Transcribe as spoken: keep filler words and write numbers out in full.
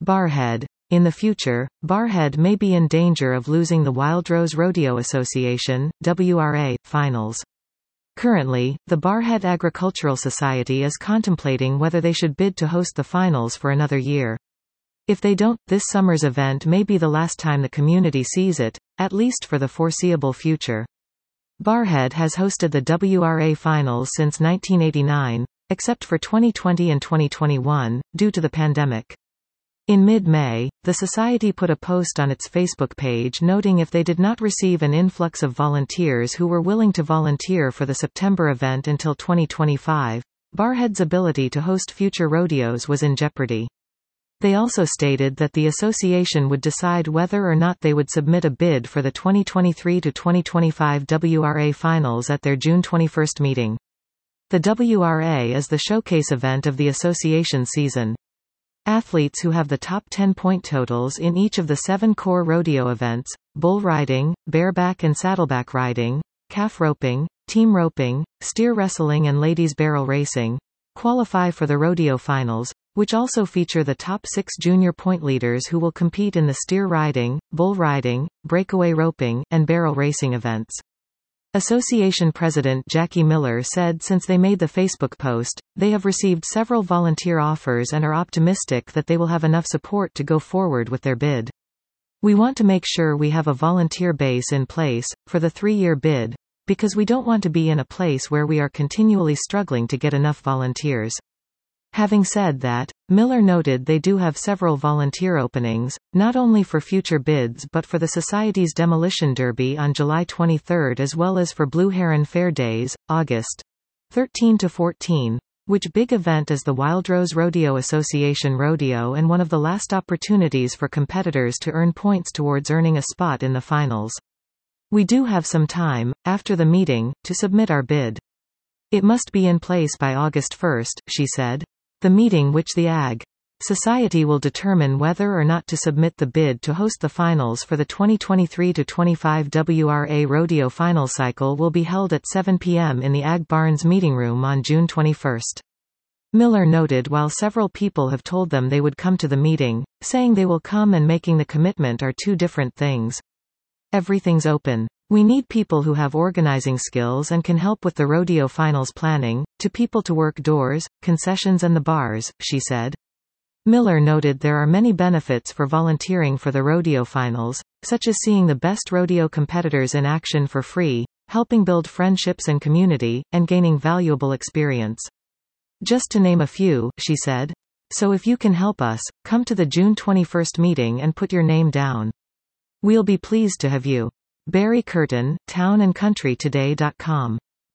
Barrhead. In the future, Barrhead may be in danger of losing the Wildrose Rodeo Association W R A, finals. Currently, the Barrhead Agricultural Society is contemplating whether they should bid to host the finals for another year. If they don't, this summer's event may be the last time the community sees it, at least for the foreseeable future. Barrhead has hosted the W R A finals since nineteen eighty-nine, except for twenty twenty and twenty twenty-one, due to the pandemic. In mid-May, the Society put a post on its Facebook page noting if they did not receive an influx of volunteers who were willing to volunteer for the September event until twenty twenty-five, Barrhead's ability to host future rodeos was in jeopardy. They also stated that the association would decide whether or not they would submit a bid for the twenty twenty-three to twenty twenty-five W R A finals at their June twenty-first meeting. The W R A is the showcase event of the association season. Athletes who have the top ten point totals in each of the seven core rodeo events, bull riding, bareback and saddleback riding, calf roping, team roping, steer wrestling and ladies barrel racing, qualify for the rodeo finals, which also feature the top six junior point leaders who will compete in the steer riding, bull riding, breakaway roping, and barrel racing events. Association President Jackie Miller said since they made the Facebook post, they have received several volunteer offers and are optimistic that they will have enough support to go forward with their bid. We want to make sure we have a volunteer base in place, for the three-year bid, because we don't want to be in a place where we are continually struggling to get enough volunteers. Having said that, Miller noted they do have several volunteer openings, not only for future bids but for the Society's Demolition Derby on July twenty-third as well as for Blue Heron Fair Days, August thirteenth to fourteenth, which big event is the Wildrose Rodeo Association Rodeo and one of the last opportunities for competitors to earn points towards earning a spot in the finals. We do have some time, after the meeting, to submit our bid. It must be in place by August first, she said. The meeting which the Ag. Society will determine whether or not to submit the bid to host the finals for the twenty twenty-three to twenty-five W R A Rodeo Final Cycle will be held at seven p m in the Ag Barns meeting room on June twenty-first. Miller noted while several people have told them they would come to the meeting, saying they will come and making the commitment are two different things. Everything's open. We need people who have organizing skills and can help with the rodeo finals planning, to people to work doors, concessions and the bars, she said. Miller noted there are many benefits for volunteering for the rodeo finals, such as seeing the best rodeo competitors in action for free, helping build friendships and community, and gaining valuable experience. Just to name a few, she said. So if you can help us, come to the June twenty-first meeting and put your name down. We'll be pleased to have you. Barry Curtin, town and country today dot com